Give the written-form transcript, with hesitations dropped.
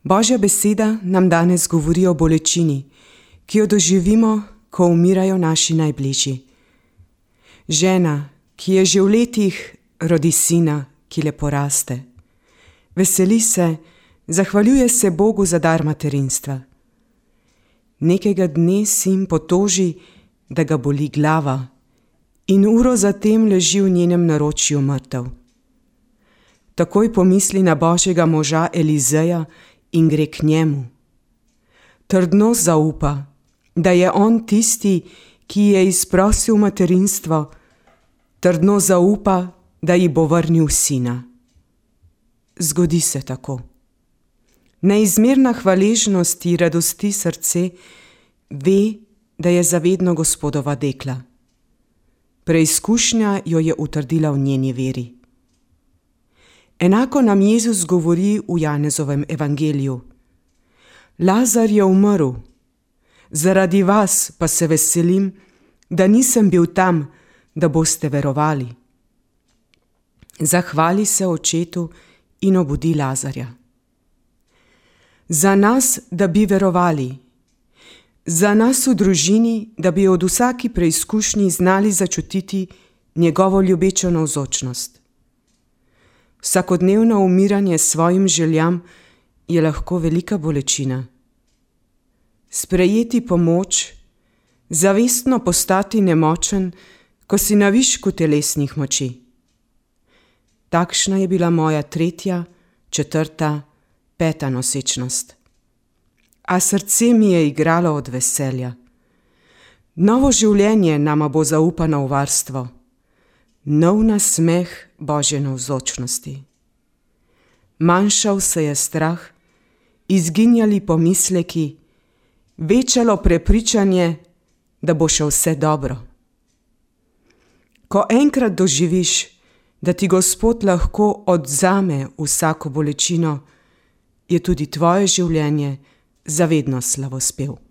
Božja beseda nam danes govori o bolečini, ki jo doživimo, ko umirajo naši najbližji. Žena, ki je že v letih, rodi sina, ki lepo raste. Veseli se, zahvaljuje se Bogu za dar materinstva. Nekega dne sin potoži, da ga boli glava, in uro zatem leži v njenem naročju mrtev. Takoj pomisli na Božjega moža Elizeja in gre k njemu. Trdno zaupa, da je on tisti, ki je izprosil materinstvo, trdno zaupa, da ji bo vrnil sina. Zgodi se tako. Neizmerna hvaležnost ji radosti srce, ve, da je zavedno Gospodova dekla. Preizkušnja jo je utrdila v njeni veri. Enako nam Jezus govori v Janezovem evangeliju. Lazar je umrl, zaradi vas pa se veselim, da nisem bil tam, da boste verovali. Zahvali se očetu in obudi Lazarja. Za nas, da bi verovali. Za nas v družini, da bi od vsaki preizkušnji znali začutiti njegovo ljubečo navzočnost. Vsakodnevno umiranje svojim željam je lahko velika bolečina. Sprejeti pomoč, zavestno postati nemočen, ko si na višku telesnih moči. Takšna je bila moja 3., 4., 5. nosečnost. A srce mi je igralo od veselja. Novo življenje nama bo zaupano v varstvo. Nov nasmeh Božje navzočnosti. Manjšal se je strah, izginjali pomisleki, večalo prepričanje, da bo še vse dobro. Ko enkrat doživiš, da ti Gospod lahko odvzame vsako bolečino, je tudi tvoje življenje zavedno slavospev.